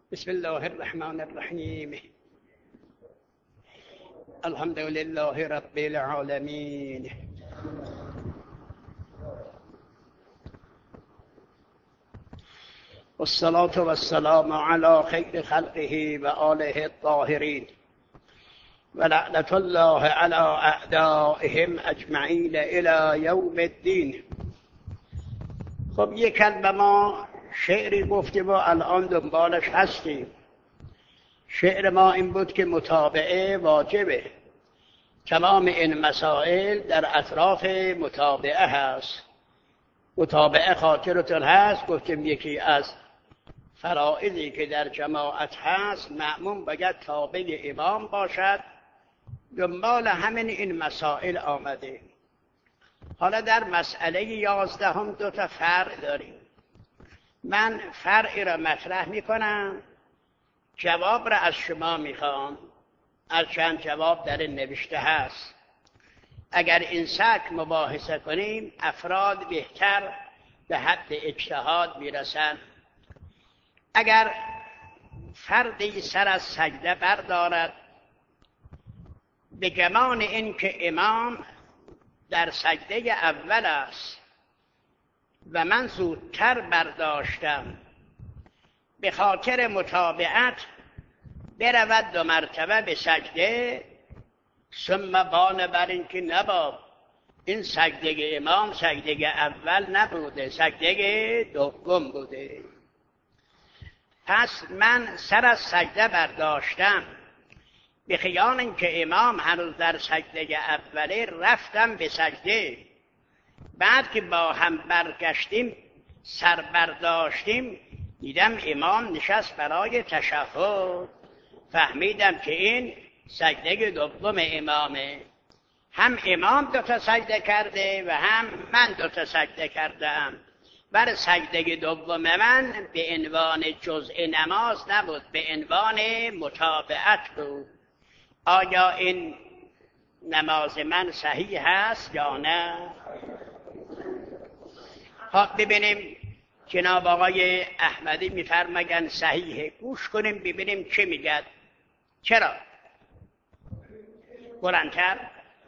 بسم الله الرحمن الرحیم. الحمد لله رب العالمین. والصلاة والسلام على خیر خلقه و آله الطاهرین و لعنة الله على اعدائهم اجمعین الی یوم الدین. خب یک کلمه ما شعری گفتیم و الان دنبالش هستیم. شعر ما این بود که متابعه واجبه. تمام این مسائل در اطراف متابعه هست. متابعه خاطرتون هست گفتیم یکی از فرائضی که در جماعت هست مأموم باید تابع امام باشد. دنبال همین این مسائل آمده. حالا در مسئله 11 دو تا فرع داریم. من فرعی را مطرح میکنم، جواب را از شما میخوام. از چند جواب در این نوشته هست. اگر این سبک مباحثه کنیم افراد بهتر به حد اجتهاد میرسند. اگر فردی سر از سجده بردارد به گمان این که امام در سجده اول است و من زودتر برداشتم، به خاطر متابعت برود 2 مرتبه به سجده، ثم بان بر این که نبا این سجده امام سجده اول نبوده، سجده دوم بوده. پس من سر از سجده برداشتم، به خیال اینکه امام هنوز در سجده اوله رفتم به سجده. بعد که با هم برگشتیم سر برداشتیم دیدم امام نشست برای تشهد. فهمیدم که این سجده دوم امامه. هم امام 2 تا سجده کرده و هم من 2 تا سجده کردم. بر سجده دوم من به عنوان جزء نماز نبود، به عنوان متابعت بود. آیا این نماز من صحیح هست یا نه؟ خب ببینیم جناب آقای احمدی میفرماین صحیحه. گوش کنیم ببینیم چه میگد. چرا؟ بلندتر.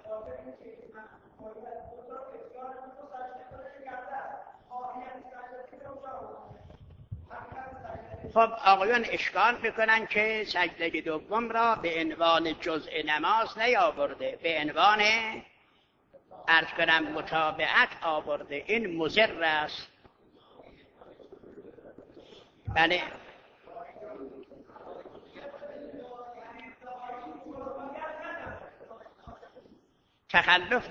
خب آقایان اشکال میکنن که سجده دوم را به عنوان جزء نماز نیاورده، به عنوان عرض کنم متابعت آورده. این مضر است. بله تخلف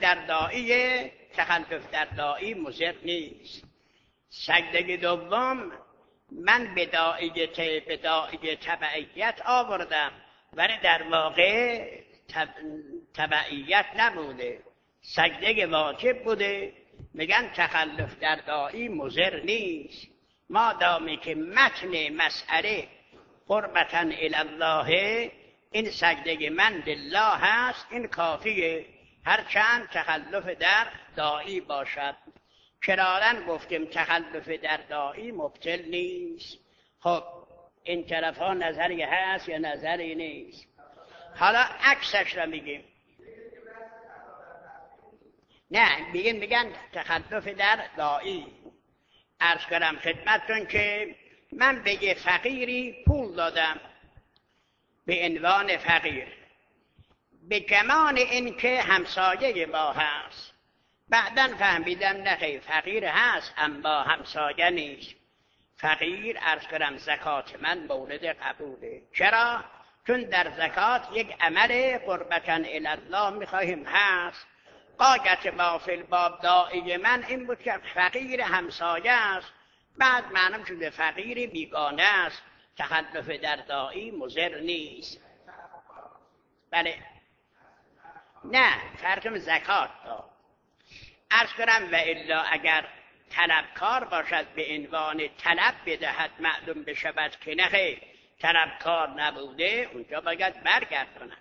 در داعی مضر نیست. سجده دوم من به داعی تبعیت آوردم ولی در واقع تبعیت نبوده، سجده واجب بوده. میگن تخلف در داعی مضر نیست. ما دامی که متن مسئله قربتاً الی الله، این سجده من لله هست، این کافیه، هرچند تخلف در داعی باشد. کرارن گفتیم تخلف در داعی مبطل نیست. خب این طرف ها نظری هست یا نظری نیست؟ حالا عکسش را میگیم. نه میگن تخلف در داعی. عرض کنم خدمتتون که من به یه فقیری پول دادم به عنوان فقیر، به گمان این که همسایه ما هست. بعداً فهمیدم نه فقیر هست اما همسایه نیست. فقیر عرض کنم زکات من مورد قبوله. چرا؟ چون در زکات یک عمل قربتاً الی الله میخواهیم هست. قایت ما فی الباب داعی من این بود که فقیر همسایه است. بعد معلوم شده فقیر بیگانه است. تخلف در داعی مضر نیست. بله نه فرقم زکات داد. عرض کنم و الا اگر طلبکار باشد به عنوان طلب بدهد معلوم بشود که نه طلبکار نبوده، اونجا باید برگرداند.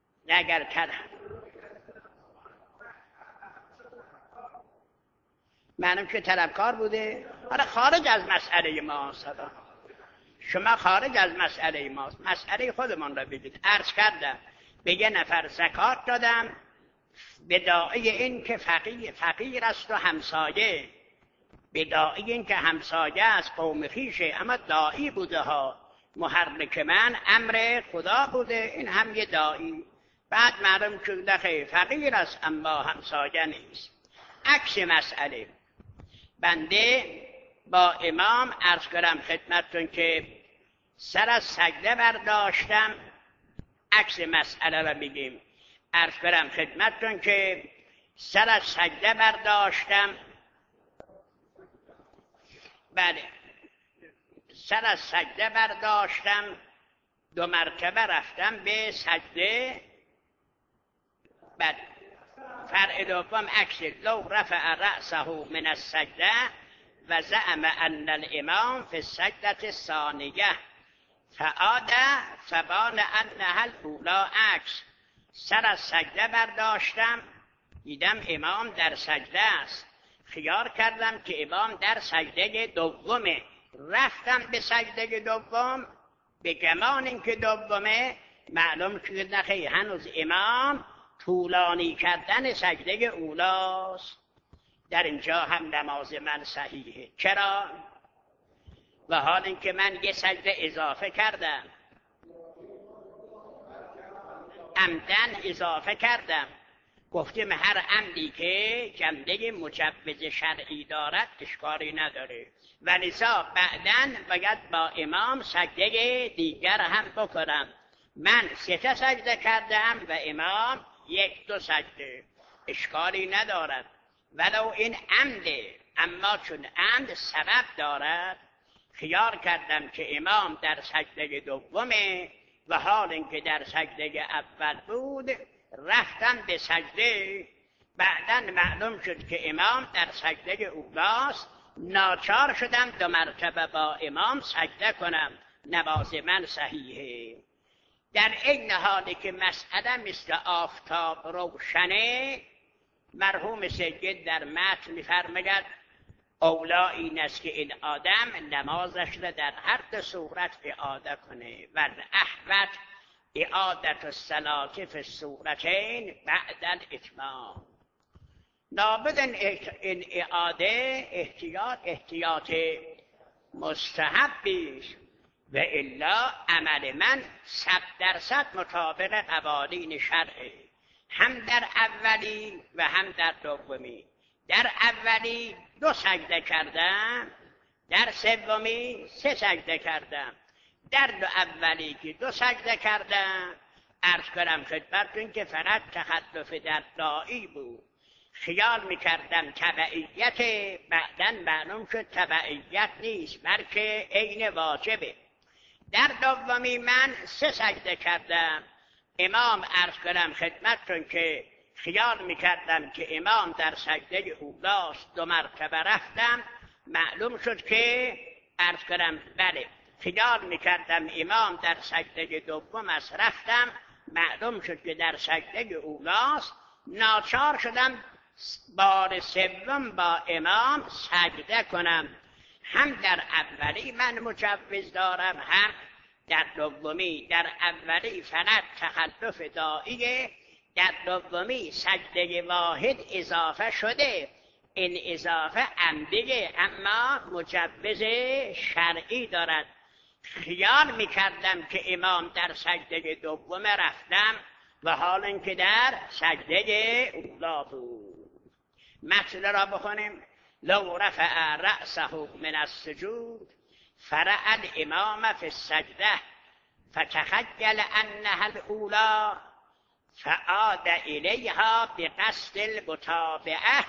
اگر معلوم که طلبکار بوده. آره خارج از مسئله ما صدا، شما خارج از مسئله ماست، مسئله خودمان را بگید. عرض کردم به یه نفر زکات دادم به داعی این که فقیر است و همسایه، به داعی این که همسایه از قوم خویشه، اما داعی بوده ها، محرک من امر خدا بوده، این هم یه داعی. بعد معلوم شده فقیر است اما همسایه نیست. عکس مسئله، بنده با امام عرض کردم خدمتتون که سر از سجده برداشتم، عکس مسئله رو بگیم. عرض کردم خدمتتون که سر از سجده برداشتم، بله سر از سجده برداشتم، 2 مرتبه رفتم به سجده. بله فرع دوم عکس لو رفع رأسه من السجده و زعم ان الامام فی السجده الثانیه فعاد فبان انها الاولی. عکس سر از سجده برداشتم، دیدم امام در سجده است، خیال کردم که امام در سجده دومه، رفتم به سجده دوم، به گمان اینکه دومه معلوم شد نخیر هنوز امام طولانی کردن سجده اولاست. در اینجا هم نماز من صحیحه. چرا؟ و حال اینکه من یه سجده اضافه کردم، عمدن اضافه کردم. گفتیم هر عمدی که جنبه مجوز شرعی دارد اشکالی نداره، ولذا بعدن باید با امام سجده دیگر هم بکنم. من 3 سجده کردم و امام 1-2 سجده، اشکالی ندارد ولو این عمده. اما چون عمد سبب دارد، خیال کردم که امام در سجده دومه و حال اینکه در سجده اول بود، رفتم به سجده. بعداً معلوم شد که امام در سجده اولاست، ناچار شدم 2 مرتبه با امام سجده کنم. نماز من صحیحه. در این حالی که مسئله مثل آفتاب روشنه، مرحوم سید در متن می‌فرماید اولا این است که این آدم نمازش را در هر 2 صورت اعاده کنه و احوط اعادت الصلاة فی الصورتین بعد الاتمام. لابد این اعاده احتیاط مستحبی است و الا عمل من 100% مطابق قوانین شرعه، هم در اولی و هم در دومی. در اولی 2 سجده کردم، در سومی 3 سجده کردم. در اولی که 2 سجده کردم، عرض کنم خدمتتون که فقط تخلف در داعی بود، خیال میکردم تبعیت، بعدن معلوم شد تبعیت نیست بلکه عین واجبه. در دومی من 3 سجده کردم. امام عرض کنم خدمتتون که خیال میکردم که امام در سجده اولاست، 2 مرتبه رفتم، معلوم شد که عرض کنم بله خیال میکردم امام در سجده دوم است، رفتم، معلوم شد که در سجده اولاست، ناچار شدم بار سوم با امام سجده کنم. هم در اولی من مجوز دارم، هم در دومی. در اولی فقط تخلف داعیه، در دومی سجده واحد اضافه شده، این اضافه عمدیه اما مجوز شرعی دارد. خیال میکردم که امام در سجده دوم رفتم و حال اینکه در سجده اولا بود. متن را بخونیم. لو رفع رأسه من السجود فرع الامام فی السجده فتخجل انها الاولی فعاد الیها بقصد المتابعه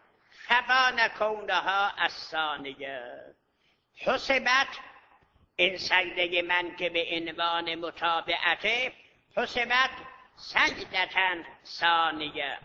فبان کونها الثانیه. حسبت این سجده من که به عنوان متابعته، حسبت سجدتا ثانیه.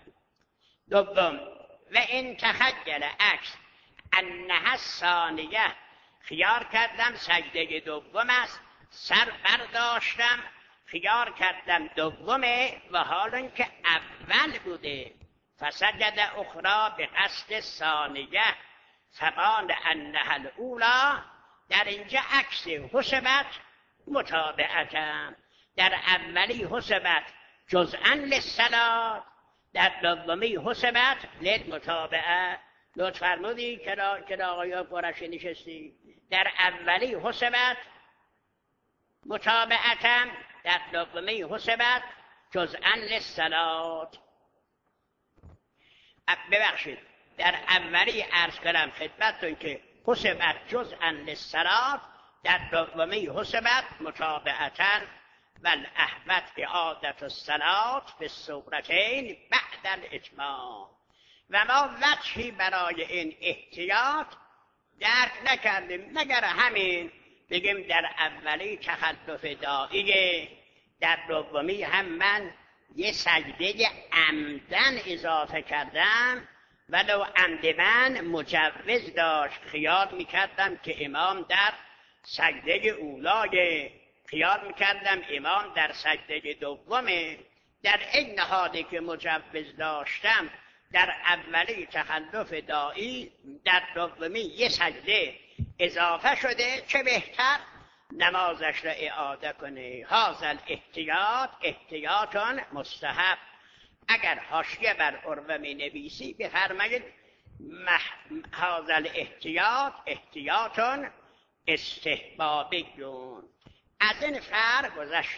دوم و این تخجل عکس انها الثانیه، خیال کردم سجده دوم است، سر برداشتم، خیال کردم دومه و حالا که اول بوده. فسجد اخرى به قصد ثانیه، فقال انها الاولی، در اینجا عکس حسبت متابعتم، در اولی حسبت جزءا للصلاة، در دومی حسبت للمتابعه. لطف فرمودی که آقای قرشی نشستی، در اولی حسبت متابعتم، در دومی حسبت جزءا للصلاة. ببخشید، در اولی عرض کردم خدمتتون که حسبت جزءا للصلاة، در دومی حسبت متابعتاً، والاحوط اعادة الصلاة فی الصورتین بعد الاتمام. و ما وجهی برای این احتیاط درک نکردیم مگر همین بگیم در اولی تخلف داعیه، در دومی هم من یه سجده عمدن اضافه کردم، ولو عمدن مجوز داشت. خیال میکردم که امام در سجده اولای، خیال میکردم امام در سجده دومه. در این حالی که مجوز داشتم در اولی تخلف داعی، در دومی یه سجده اضافه شده، چه بهتر نمازش را اعاده کنه. هذا الاحتیاط احتیاط مستحب. اگر حاشیه بر عروه می نویسی بفرمایید هذا الاحتیاط احتیاط استحبابیون. از این فرق گذشت.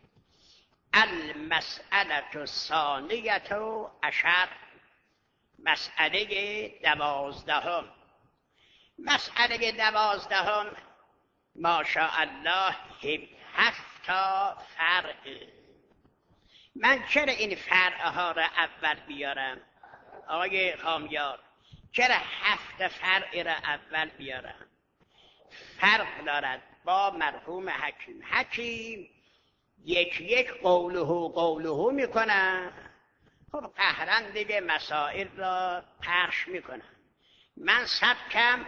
المسئله الثانیه عشر، مسئله 12. مسئله 12 ماشاءالله 7 تا فرع. من چرا این فرع ها را اول بیارم آقای خامیار؟ چرا 7 فرع را اول بیارم؟ فرق دارد با مرحوم حکیم. حکیم یک قوله میکنه، خب قهرن دیگه مسائل را پخش میکنه. من سبکم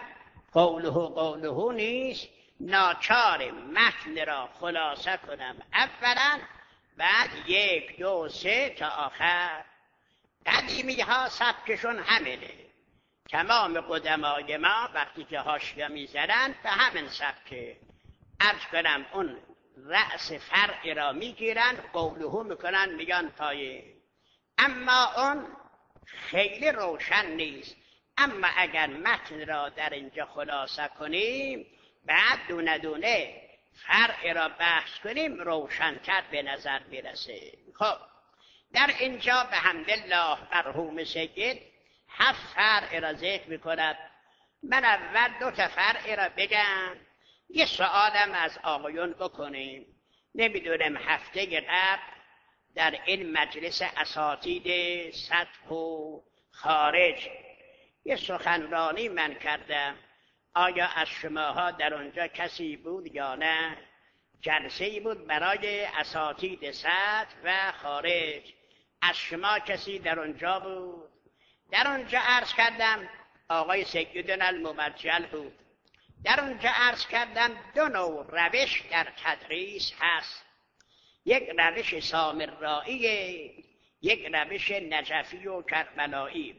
قوله نیست، ناچار متن را خلاصه کنم اولا، بعد 1 2 3 تا آخر. قدیمی ها سبکشون همینه. تمام قدمای ما وقتی که حاشیه میزنن به همین سبکه. عرض کنم اون رأس فرع را میگیرن، قوله میکنن، میگن پایه. اما اون خیلی روشن نیست. اما اگر متن را در اینجا خلاصه کنیم، بعد دونه دونه فرع را بحث کنیم، روشن‌تر به نظر میرسه. خب در اینجا به حمدالله مرحوم سید 7 فرع را ذکر میکند. من اول 2 تا فرع را بگم، یه سوالم از آقایون بکنیم. نمیدونم هفته قبل در این مجلس اساتید سطح و خارج یه سخنرانی من کردم. آیا از شماها در اونجا کسی بود یا نه؟ جلسه‌ای بود برای اساتید سطح و خارج. از شما کسی در اونجا بود؟ در اونجا عرض کردم آقای سیدنا المبجل بود. در اونجا عرض کردم 2 نوع روش در تدریس هست. یک روش سامرائیه، یک روش نجفی و کربلایی.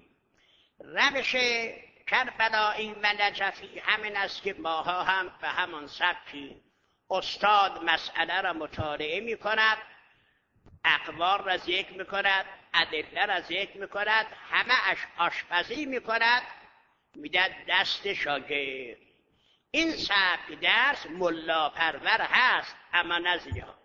روش کربلایی و نجفی همین است که ماها هم به همون سبکی استاد مسئله را مطالعه می کند، اقوال را ذکر می کند، ادله را ذکر می کند، همه آشپزی می کند، میدهد دست شاگرد. این سبک درس ملا پرور هست، اما نه زیاد.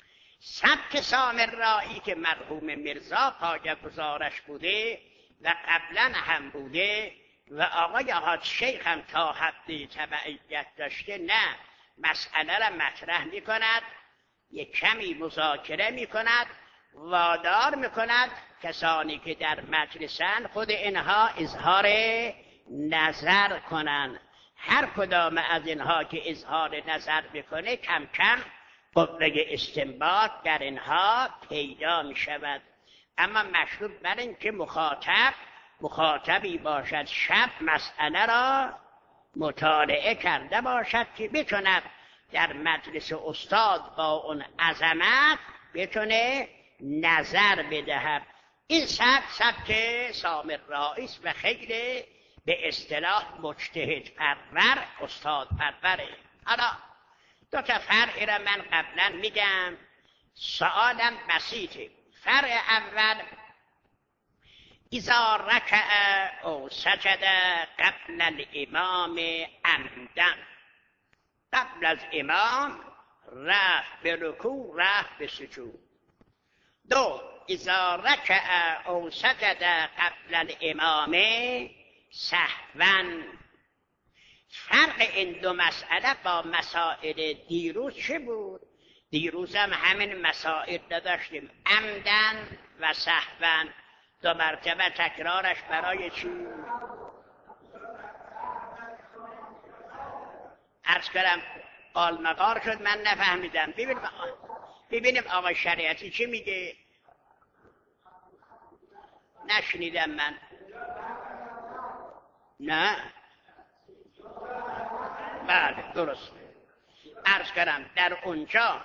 سبک سامرایی که مرحوم مرزا پایه‌گذارش بوده و قبلا هم بوده و آقای حاج شیخ هم تا حدی تبعیت داشته، نه، مسئله را مطرح می کند، یک کمی مذاکره می کند، وادار می کند کسانی که در مجلسن خود اینها اظهار نظر کنند. هر کدام از اینها که اظهار نظر بکنه کم کم قوه استنباط در اینها پیدا می شود. اما مشروط بر این که مخاطبی باشد شب مسئله را مطالعه کرده باشد که بتوند در مجلس استاد با اون عظمت بتونه نظر بدهد. این سبک سامرایی است و خیلی به اصطلاح مجتهد پرور استاد پروره. حالا دو تا فرعی را من قبلا میگم، سوالم بسیطه. فرع اول اذا رکع او سجد قبل الامام عمدا، قبل از امام رفت به رکوع رفت به سجود. دو اذا رکع او سجد قبل الامام سهوا. فرق این دو مسئله با مسائل دیروز چه بود؟ دیروز هم همین مسائل داشتیم، عمدن و سهوا. دو مرتبه تکرارش برای چی؟ عرض کردم قالمقار شد من نفهمیدم. ببینیم آقای شریعتی چی میگه. نشنیدم من. نه بله درست. عرض کردم در اونجا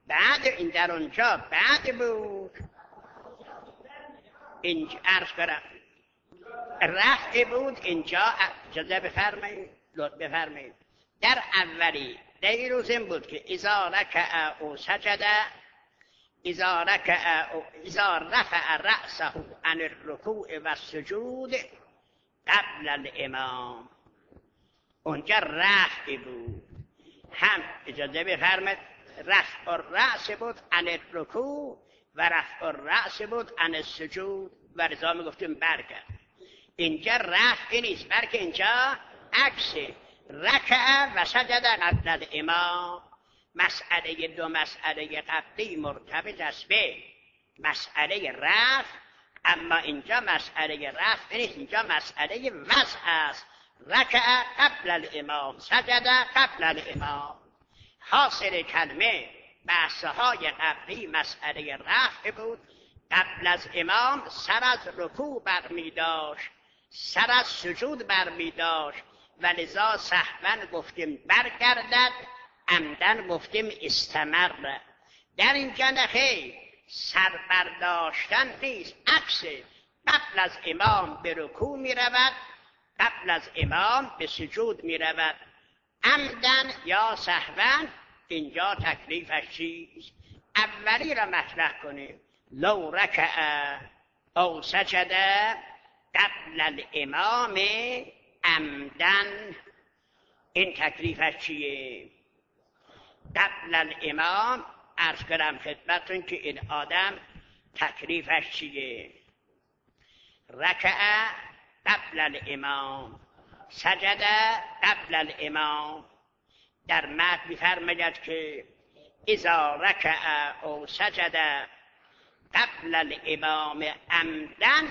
بعد بود. اینجا عرض کردم رفع بود، اینجا اجازه بفرمایید لطف بفرمایید. در اولی دیروز این بود که اذا رکع او سجد، اذا رفع رأسه عن الرکوع و السجود قبل الامام. اونجا رفع بود، هم اجازه بفرمایید رفع الرأس بود عن الرکوع و رفع الرأس بود عن السجود و رضا میگفتیم برگرد. اینجا رفع نیست بلکه اینجا عکسه، رکع و سجد قبل الامام. مسئله دو مسئله قبلی مرتبط است به مسئله رفع، اما اینجا مسئله رفع نیست، اینجا مسئله وضع است. رکع قبل الامام سجد قبل الامام. حاصل کلمه بحثهای قبلی مسئله رفع بود. قبل از امام سر از رکوع برمی داشت، سر از سجود برمی داشت و لذا سهوا گفتیم برگردد، عمدن گفتیم استمر. در اینجا نخیر، سر برداشتن نیست، عکس. قبل از امام به رکوع می رود، قبل از امام به سجود می رود، عمدن یا سهوا. اینجا تکلیفش چیست؟ اولی را مطرح کنیم، لو رکع او سجد قبل الامام عمدن. این تکلیفش چیه؟ قبل الامام عرض کردم خدمتتون که این آدم تکلیفش چیه؟ رکع قبل الامام سجد قبل الامام. در متن می‌فرماید که اذا رکع او سجد قبل الامام عمدن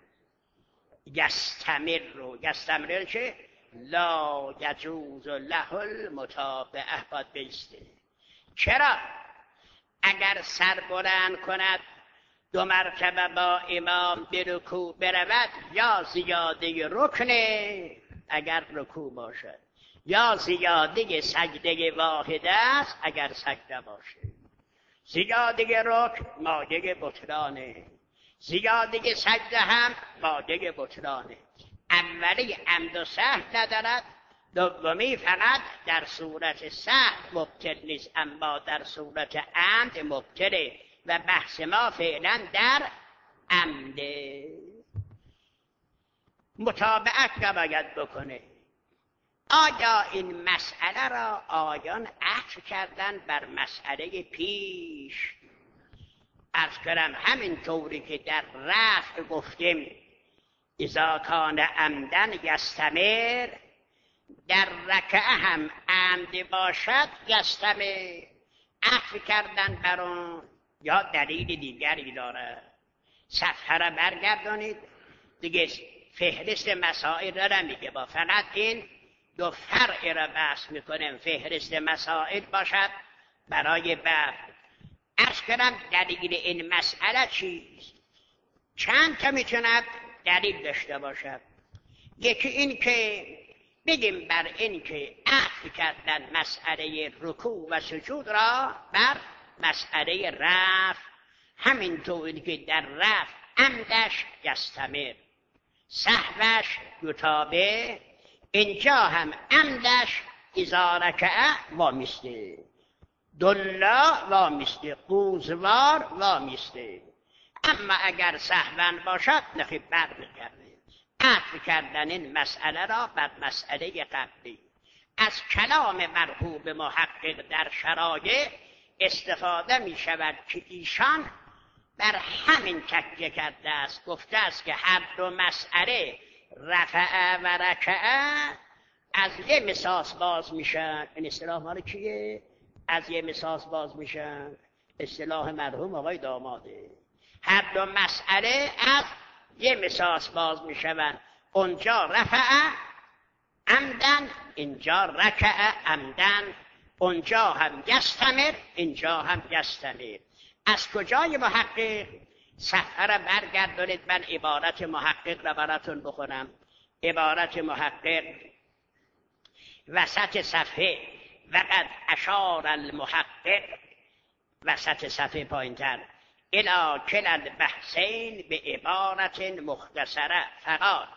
یستمر که لا یجوز له المتابعه. باید بیسته. چرا؟ اگر سر بلند کند دو مرتبه با امام به رکوع برود، یا زیاده رکنه اگر رکوع باشد، یا زیاده سجده واحده است اگر سجده باشه. زیاده رکن مایه بطلانه، زیاده سجده هم مایه بطلانه. اولی عمد و سهو ندارد، دومی فقط در صورت سهو مبطل نیست، اما در صورت عمد مبطله و بحث ما فعلا در عمده. متابعت نباید بکنه. آیا این مسئله را آیان عطف کردن بر مسئله پیش؟ عرض کردم همین طوری که در رفع گفتیم اذا کان عمدن یستمر، در رکعه هم عمد باشد یستمر. عطف کردن بر اون یا دلیل دیگری داره. صفحه را برگردانید دیگه، فهرست مسائل را میگه، با فقط این دو فرع را بحث میکنیم. فهرست مسائل باشد برای بعد. عرض کردم دلیل این مسئله چیست؟ چند تا میتوند دلیل داشته باشد. یکی این که بگیم بر این که عطف کردن مسئله رکوع و سجود را بر مسئله رفع، همینطور که در رفع عمدش یستمر. سهوش دوتابه، اینجا هم عمدش اذا رکعه وامیسته، دلا وامیسته، قوزوار وامیسته. اما اگر سهون باشد نخی برمیگرده. عطف کردن این مسئله را بر مسئله قبلی. از کلام مرحوم محقق در شرایع استفاده می شود که ایشان بر همین تکیه کرده است. گفته است که هر دو مسئله رفع و رکعه از یه مساس باز میشن. این اصطلاح مال کیه؟ از یه مساس باز میشن. اصطلاح مرحوم آقای داماده. هر دو مسئله از یه مساس باز میشن. اونجا رفع عمدن، اینجا رکع عمدن، اونجا هم یستمر، اینجا هم یستمر. از کجای محقق؟ صفحه را برگردانید، من عبارت محقق را براتون بخونم. عبارت محقق وسط صفحه، وقد اشار المحقق، وسط صفحه پایینتر، الی کلا البحثین به عبارت مختصره فقط.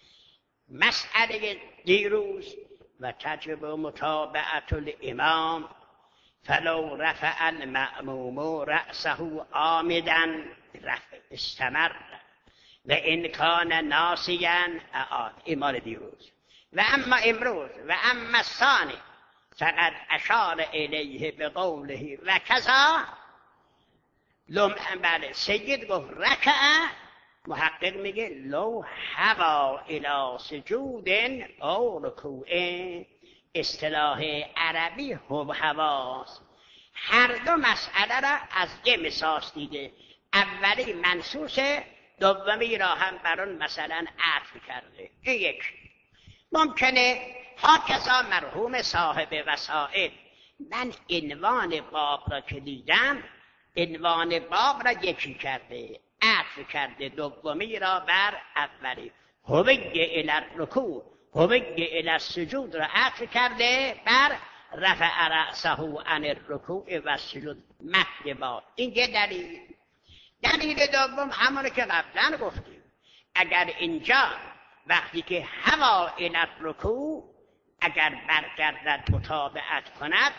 مسئله دیروز و تجب متابعت الامام فلو رفع المأموم رأسه عامدا رفع استمر و ان کان ناسیا اعاد. این مال دیروز. و اما امروز و اما الثانی فقد اشار الیه بقوله و کذا بله سید گفت رکع، محقق میگه لو هوا الی سجود او رکوع. اصطلاح عربی هواست. هر دو مسئله را از یه مساس دیده. اولی منصوصه، دومی را هم بر اون مثلا عطف کرده. این یک. ممکنه هاکذا مرحوم صاحب وسائل، من عنوان باب را که دیدم عنوان باب را یکی کرده، عطف کرده دومی را بر اولی. هویه الی الرکوع، هویه الی السجود را عطف کرده بر رفع رأسه عن الرکوع و السجود. متن باب. این یه دلیل. دلیل دوم همون که قبلا گفتیم، اگر اینجا وقتی که هوا الی الرکوع اگر برگردد متابعت کند،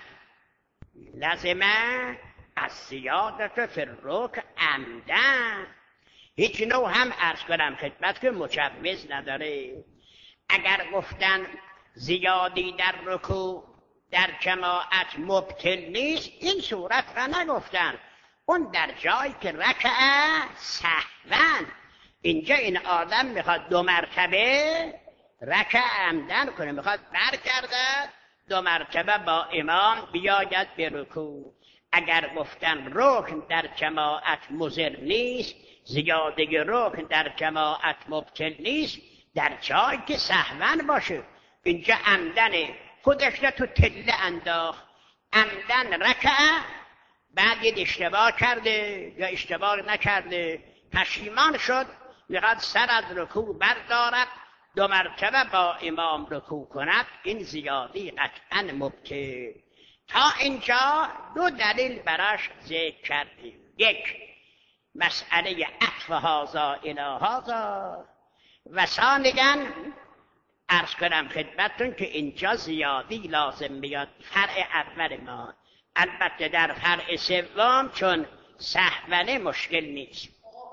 لازمه از زیادت فی الرکع عمدن. هیچ نوع هم عرض کنم خدمت که مجوز نداره. اگر گفتن زیادی در رکوع در جماعت مبطل نیست، این صورت را نگفتن. اون در جایی که رکع سهوا، اینجا این آدم میخواد 2 مرتبه رکع عمدن کنه، میخواد برگردد 2 مرتبه با امام بیاید به رکوع. اگر گفتن رکن در جماعت مضر نیست، زیاده رکن در جماعت مبطل نیست، در جایی که سهوا باشه. اینجا عمدن خودش را تو تله انداخت، عمدن رکع، بعد یه اشتباه کرده یا اشتباه نکرده، پشیمان شد، میخواد سر از رکوع بردارد 2 مرتبه با امام رکوع کند. این زیادی قطعا مبطل. تا اینجا 2 دلیل براش ذکر کردیم. یک، مسئله عطف هذا الی هذا، و ثانیاً عرض کنم خدمتتون که اینجا زیادی لازم میاد. فرع اول ما، البته در فرع سوم چون سهوانه مشکل نیست.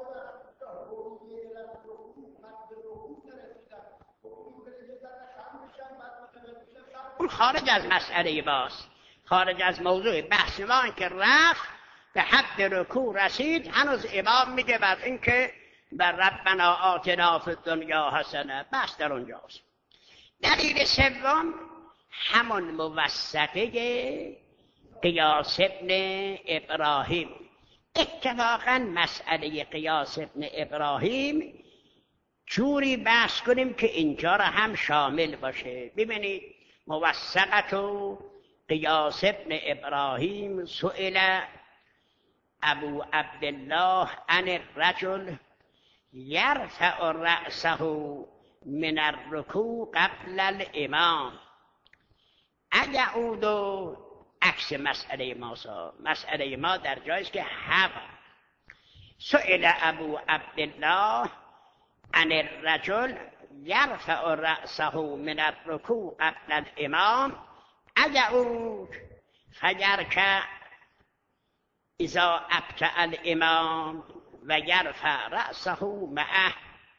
اون خارج از مسئله باست، خارج از موضوع بحث ما. که رفت به حد رکوع رسید، هنوز امام میگه بر این که بر ربنا آتنا فی الدنیا حسنه، بحث در اونجاست. دلیل سوم همون موثقه قیاس ابن ابراهیم. اتفاقا مسئله قیاس ابن ابراهیم جوری بحث کنیم که اینجا را هم شامل باشه. ببینید، موثقت و قیاس ابن ابراهیم سئل ابو عبدالله عن الرجل یرفع رأسه من الرکوع قبل الامام اجعود. عکس مسئله ما، مسئله ما در جایست که هوا. سئل ابو عبدالله ان الرجل یرفع رأسه من الرکوع قبل الامام ادعود فیرکع اذا ابطأ الامام و یرفع رأسه معه.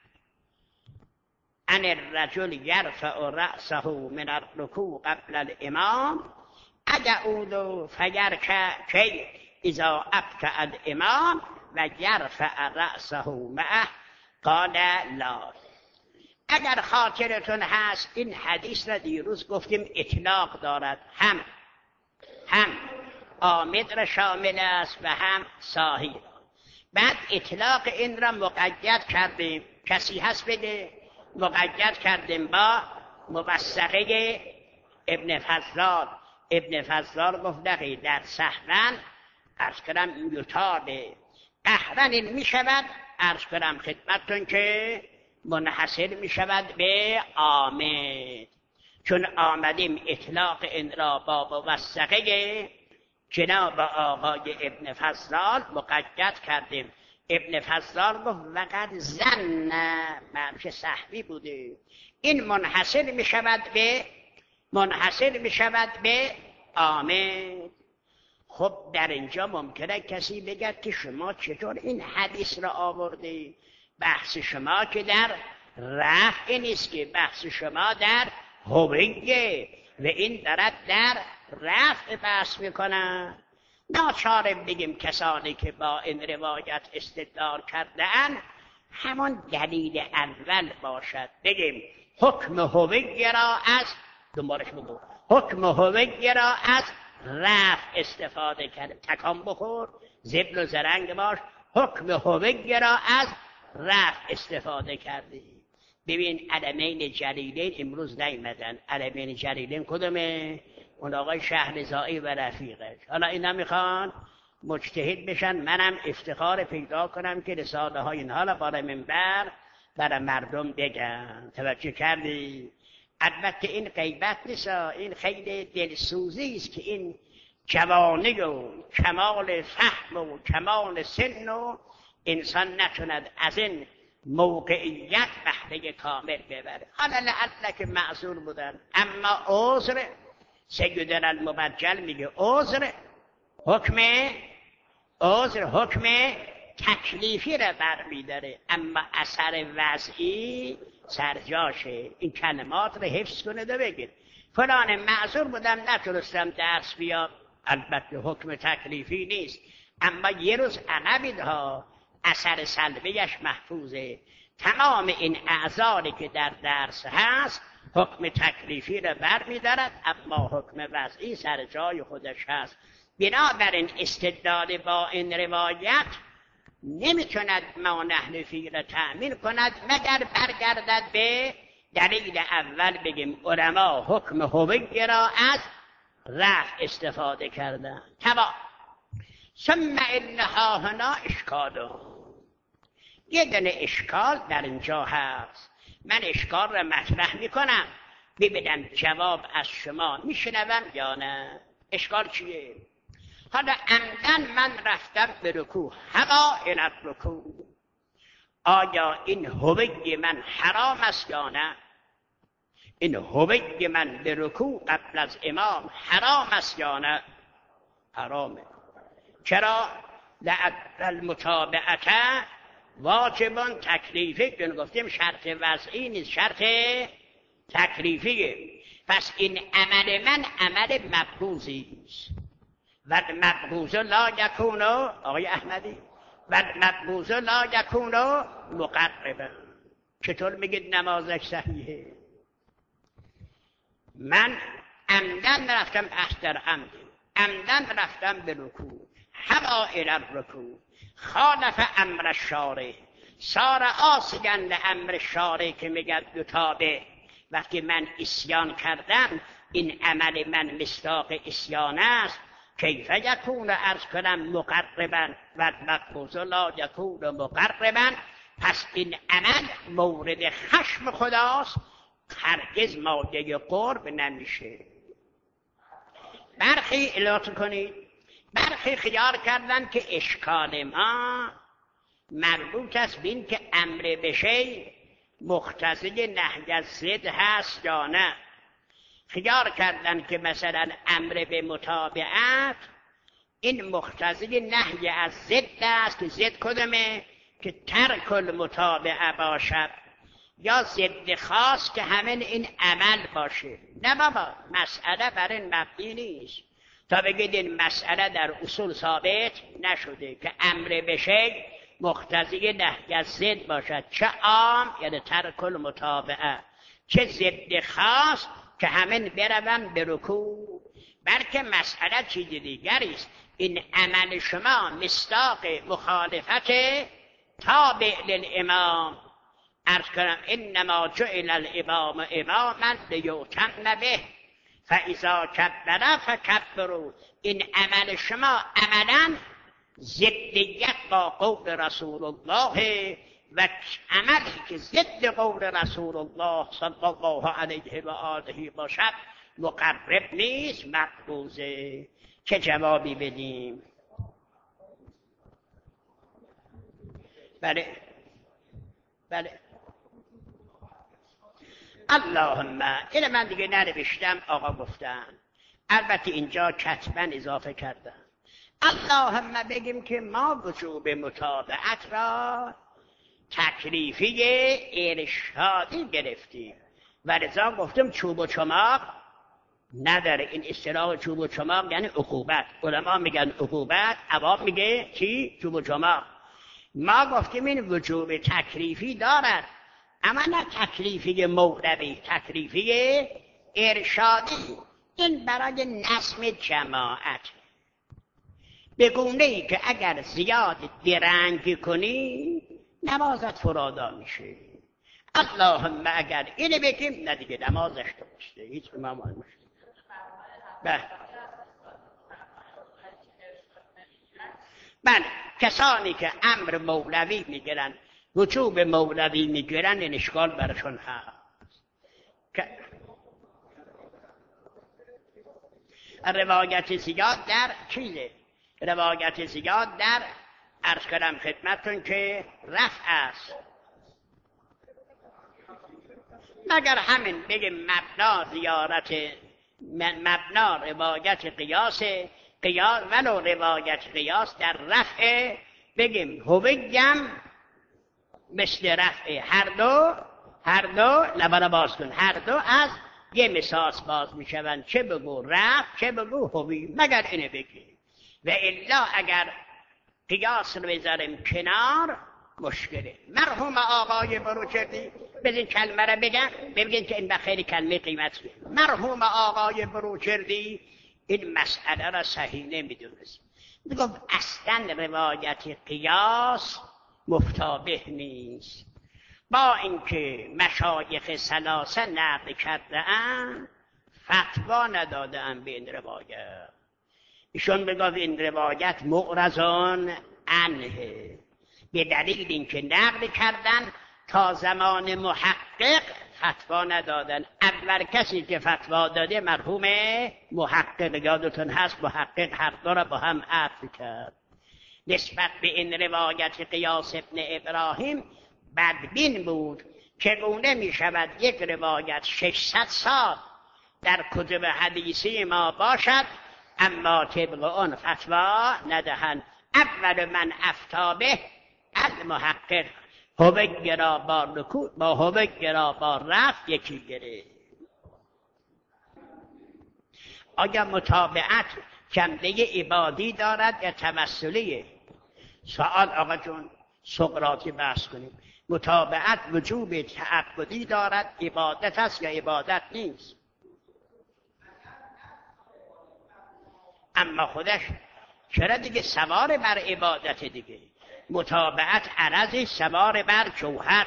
ان الرجل یرفع رأسه من الرکوع قبل الامام ادعود فیرکع کی اذا ابطأ الامام و یرفع رأسه معه. قال لا. اگر خاطرتون هست این حدیث را دیروز گفتیم اطلاق دارد، هم عامد را شامل است و هم صاحی. بعد اطلاق این را مقید کردیم، کسی هست بگه؟ مقید کردیم با موثقه ابن فضال. ابن فضال گفت دقیقی در سهرن عرض کنم یوتاده قهرن این می شود، عرض کنم خدمتتون که منحصر می شود به عامد. چون آمدیم اطلاق این را با موثقه جناب آقای ابن فضال مقید کردیم. ابن فضال گفت وقت زن مرش صحبی بوده، این منحصر می شود به عامد. خب در اینجا ممکنه کسی بگد که شما چطور این حدیث را آورده؟ بحث شما که در رفع نیست، که بحث شما در هویه و این دارد در رفع بحث میکنن. ناچاره بگیم کسانی که با این روایت استدلال کردن همون دلیل اول باشد. بگیم حکم هویه را از دنبالش بگو، حکم هویه را از رفع استفاده کرده. تکان بخور، زبل و زرنگ باش، حکم هویه را از رفع استفاده کرده. ببین علمین جلیلین امروز نیمدن. علمین جلیلین کدومه؟ اون آقای شهرزایی و رفیقش. حالا اینا میخوان مجتهد بشن، منم افتخار پیدا کنم که رساله های اینها را بالا منبر برای مردم بگم. توجه کردی؟ البته این غیبت نیست، این خیلی دلسوزی است که این جوانی و کمال فهم و کمال سن و انسان نتوند از این موقعیت بهره کامل ببره. حالا لعله که معذور بودن، اما عذر سیدنا المبجل میگه عذر حکم تکلیفی را برمیداره، اما اثر وضعی سرجاشه. این کلمات را حفظ کنه و بگید فلان معذور بودم نتونستم درس بیام. البته حکم تکلیفی نیست، اما یه روز عقبید ها اثر سلبیش محفوظه. تمام این اعذاری که در درس هست حکم تکلیفی را برمی‌دارد، اما حکم وضعی سر جای خودش هست. بنابراین استدلال با این روایت نمیتوند مانع فی را تأمین کند مگر برگردد به دلیل اول. بگیم علما حکم هویه را از رفع استفاده کردن. تمام. ثم انها هنا اشکالو، یه دونه اشکال در اینجا هست. من اشکال را مطرح میکنم ببینم جواب از شما میشنوم یا نه. اشکال چیه؟ حالا عمدن من رفتم به رکوع، هوا الی الرکوع، آیا این هویه من حرام است یا نه؟ این هویه من به رکوع قبل از امام حرام است یا نه؟ حرامه. چرا؟ لأن المتابعت واجب تکلیفی، که گفتیم شرط وضعی نیست، شرط تکلیفیه. پس این عمل من عمل مقبوضی است و مقبوض لا یکون، آقای احمدی، و مقبوض لا یکون مقربا. چطور میگید نمازش صحیحه؟ من عمدن رفتم احتر عمدن رفتم به رکوع، هوا الی الرکوع، خالف امر الشارع، صار عاصیا لامر شارع که میگه دو تابع. وقتی من عصیان کردم این عمل من مصداق عصیان است. کیف یکون عرض کنم مقربا و مقبوض لا یکون مقربا. پس این عمل مورد خشم خداست، هرگز مایه قرب نمیشه. برخی اطلاع کنید، برخی خیال کردن که اشکال ما مربوط است به این که امر بشه مقتضی نهی از ضد هست یا نه. خیال کردن که مثلا امر به متابعت این مقتضی نهی از ضد است که ضد کدومه؟ که ترک المتابعه باشد، یا ضد خاص که همین این عمل باشه. نه بابا، مسئله بر این مبنی نیست تا بگید این مسئله در اصول ثابت نشده که امر به شیء مقتضی نهی از ضد باشد، چه عام یعنی ترک المتابعه، چه ضد خاص که همین بروم به رکوع. بلکه مسئله چیز دیگری است. این عمل شما مصداق مخالفت تابع للامام. عرض کنم انما جعل الامام اماما لیؤتم به فاذا کبر فکبروا. این عمل شما عملا ضدیت با قول رسول الله و عملی که ضد قول رسول الله صلی الله علیه و آله باشد مقرب نیست، مقبوضه. چه جوابی بدیم؟ بله بله. اللهم این من دیگه ننوشتم، آقا گفتم، البته اینجا کتبا اضافه کردم. اللهم بگیم که ما وجوب متابعت را تکلیفی ارشادی گرفتیم و لذا گفتم چوب و چماق نداره. این اصطلاح چوب و چماق یعنی عقوبت. علما میگن عقوبت، عوام میگه چی؟ چوب و چماق. ما گفتیم این وجوب تکلیفی دارد، اما نه تکلیفی مولوی، تکلیفی ارشادی. این برای نظم جماعت، به گونه‌ای که اگر زیاد درنگ کنی نمازت فرادا میشه. اللهم اگر اینو بگیم، نه دیگه نمازش درسته، هیچ امام نمیشه. بله، کسانی که امر مولوی میگیرن، وجوب مولوی میگیرن، این اشکال برشون هست. روایت زیاد در چیزه، روایت زیاد در عرض کردم خدمتون که رفع است. مگر همین بگیم مبنا زیارت، مبنا روایت قیاس، قیاس ولو روایت قیاس در رفع بگیم هویم مثل رفع، هر دو لبانا باز کن، هر دو از یه مساس باز میشوند، چه بگو رفع چه بگو هوی، مگر اینه بگیم. و الا اگر قیاس رو بذاریم کنار مشکله. مرحوم آقای بروجردی، بزین کلمه رو بگن که این بخیری کلمه قیمتی. مرحوم آقای بروجردی این مسئله را صحیح نمیدونست، میگفت اصلا روایت قیاس مفتابه نیست، با اینکه مشایخ ثلاثه نقل کرده اند فتوا نداده اند به این روایت. ایشون بگفت این روایت معرضان عنه، به دلیل اینکه نقل کردن تا زمان محقق فتوا ندادن. اول کسی که فتوا داده مرحوم محقق، یادتون هست محقق حق را با هم عطف کرد. نسبت به این روایت قیاس ابن ابراهیم بدبین بود. چگونه می شود یک روایت 600 سال در کتب حدیثی ما باشد اما طبق آن فتوا ندهند؟ اول من افتا به المحقق، هوگرا با رکوع با هوگرا با رفع یکی گره. آیا متابعت جنبه عبادی دارد یا تمثلیه؟ سوال آقا جون سقراطی بحث کنیم. متابعت وجوب تعبدی دارد، عبادت است یا عبادت نیست؟ اما خودش چرا دیگه سوار بر عبادت دیگه؟ متابعت عرضی سوار بر جوهر.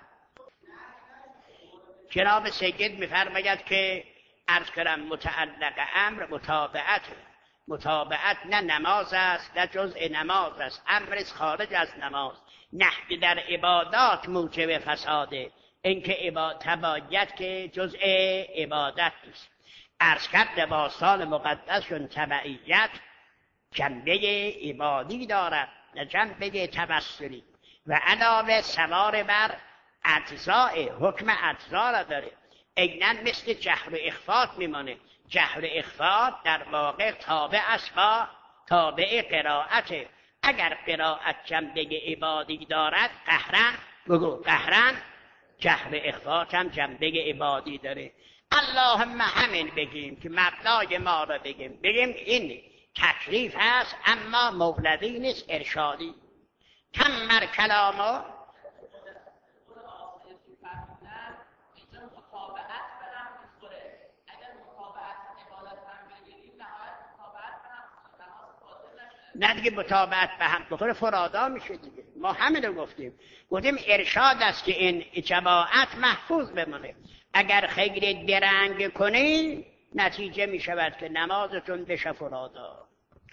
جناب سید میفرماید که عرض کردم متعلق امر متابعت نه نماز است نه جزء نماز است، امر خارج از نماز. نهی در عبادات موجب فساده، اینکه تبعیت که جزء عبادت نیست. عرض کرد لباسان مقدسشون تبعیت جنبه عبادی دارد نه جنبه تمثلی. و علاوه سوار بر اجزای حکم اجزا را داره. عیناً مثل جهر و اخفات میمانه. جهر و اخفات در واقع تابع است با تابع قرائته. اگر قرائت جنبه عبادی دارد قهرن جهر و اخفات هم جنبه عبادی داره. اللهم همین بگیم که مبنای ما را بگیم این تکلیف هست اما مولوی نیست، ارشادی. تمر کلامو نه دیگه مطابقت به هم بخوره فرادا میشه دیگه. ما همین رو گفتیم ارشاد است که این جماعت محفوظ بمونه. اگر خیلی درنگ کنی نتیجه میشود که نمازتون بشه فرادا.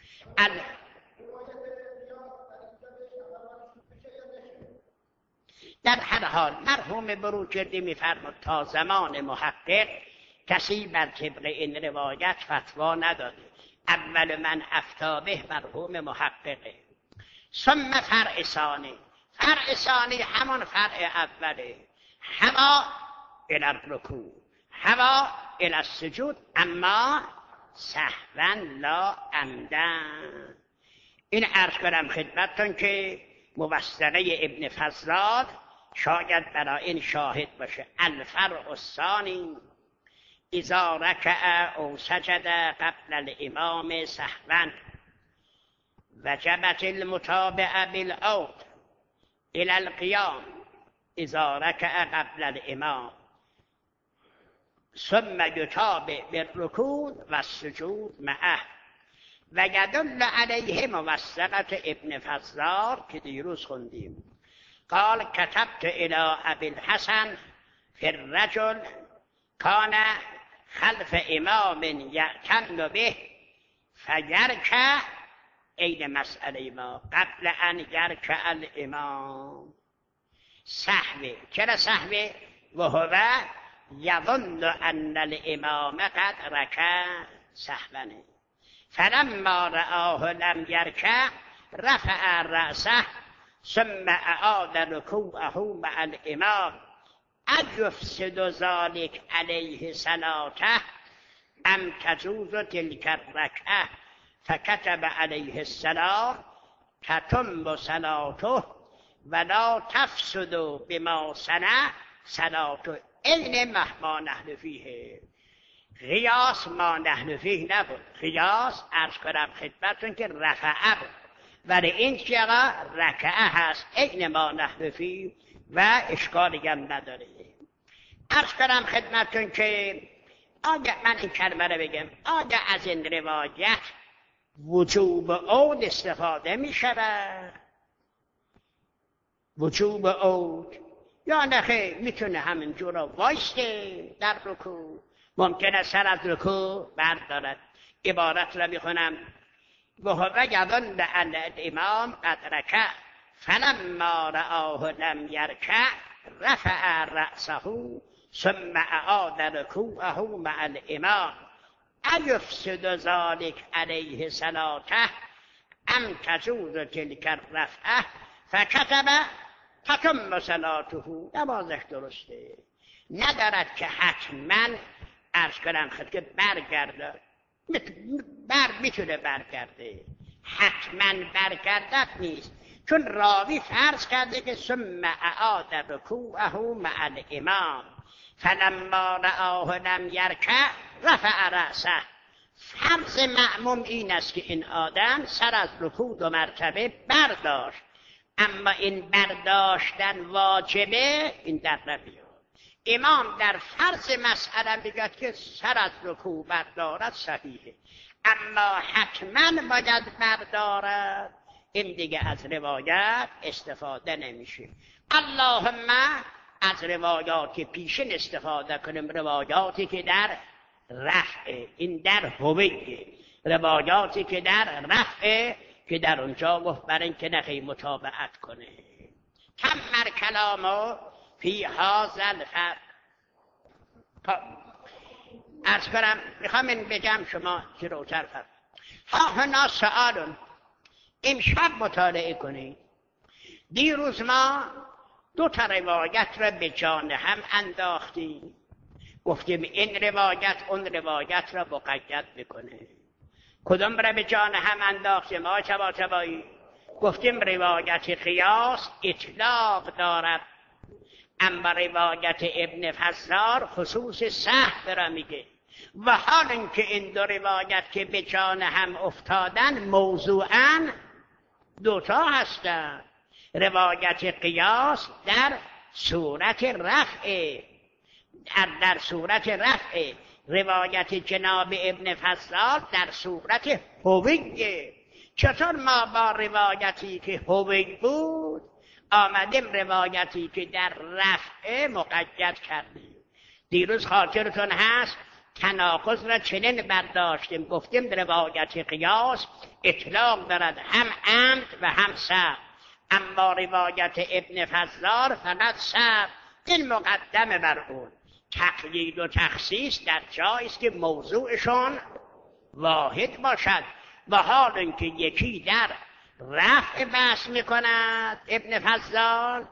در هر حال مرحوم بروجردی میفرماد تا زمان محقق کسی بر طبق این روایت فتوا نداده. اول من افتا به مرحوم محققه. ثم فرع ثانی. فرع ثانی همان فرع اوله. هوا الى الرکوع هوا الى السجود اما سهوا لا عمدن. این عرض کنم خدمتتون که موثقه ابن فضلات شاید برای این شاهد باشه. الفرع الثانی اذا رکع او سجد قبل الامام سهوا وجبت المتابعه بالعود الى القيام اذا رکع قبل الامام ثم یتابع بالرکوع والسجود معه. و یدل علیه موثقه ابن فضلات که دیروز خوندیم. قال كتبت الى ابي الحسن في الرجل كان خلف امام یأتم به فیرکع عین مسئله ما قبل ان یرکع الامام. سهوه. چرا سهوه؟ وهو یظن ان الامام قد رکع سهوا فلما رآه لم یرکع رفع رأسه ثم اعاد رکوعه مع الامام اجفسد ذلك علیه صلاته ام تجوز تلك الرکعه فكتب علیه السلام تتم صلاته ولا تفسد بما صنع صلاته. این ما نحن فیه. قیاس ما نحن فیه نبود. قیاس عرض کنم خدمتتون که رفعه بود ولی این چیغا رکعه هست. این ما نحن فیه و اشکالی هم نداره. عرض کنم خدمتتون که آیا من این کلمه رو بگم آیا از این روایت وجوب عود استفاده می شود؟ وجوب عود یا نخیر میتونه همین جورا وایسته در رکوع. ممکنه سر از رکوع بردارد. عبارت را میخونم وهو یظن ان الامام قد رکع فلما رآه لم یرکع رفع رأسه ثم اعاد رکوعه مع الامام ایفسد ذلك علیه صلاته ام تجوز تلك الرفعه فكتب تتم صلاته. نمازش درسته. ندارد که حتما عرض کنم خود که برگرده. میتونه برگرده. حتما برگردد نیست. چون راوی فرض کرده که ثم اعاد رکوعه مع الامام فلما رآه لم یرکع رفع رأسه. فرض مأموم این است که این آدم سر از رکوع 2 مرتبه برداشت اما این برداشتن واجبه این در نمیاد. امام در فرض مسئله بگد که سر از رکوع بردارد صحیحه اما حتما باید بردارد. این دیگه از روایت استفاده نمیشه. اللهم از روایات پیشین استفاده کنیم. روایاتی که در رفع این در هویه. روایاتی که در رفع که در اونجا گفت برای اینکه نخی متابعت کنه. تمر کلامو فی هذا الفرق. عرض کنم میخوام این بگم شما جلوتر فرق. ها هنا سؤالون. امشب مطالعه کنید. دیروز ما دو تا روایت را به جان هم انداختیم، گفتیم این روایت اون روایت را مقید میکنه. کدام را به جان هم انداختیم آقای طباطبایی؟ گفتیم روایت قیاس اطلاق دارد، اما روایت ابن فزار خصوص سهو را میگه. و حال اینکه این دو روایت که به جان هم افتادن موضوعاً دوتا هستند. روایت قیاس در صورت رفع، در صورت رفع، روایت جناب ابن فضال در صورت هویه. چطور ما با روایتی که هوی بود آمدیم روایتی که در رفع مقید کردیم؟ دیروز خاطرتون هست تناقض را چنین برداشتیم، گفتیم روایت قیاس اطلاق دارد هم عمد و هم سهو، اما روایت ابن فضال فقط سهو. این مقدمه بر اون. تقیید و تخصیص در جایی است که موضوعشان واحد باشد. و حال اینکه یکی در رفع بحث میکند ابن فضال،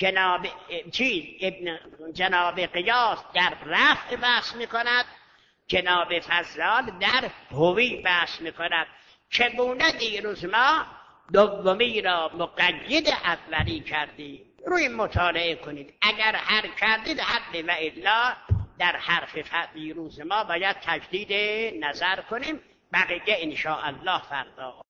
جناب قیاس در رفع بحث میکند، جناب فضال در هوی بحث میکند. چگونه دیروز ما دومی را مقید اولی کردیم؟ روی مطالعه کنید، اگر هر کردید حد و الا در حرف دیروز ما باید تجدید نظر کنیم. بقیه ان شاء الله فردا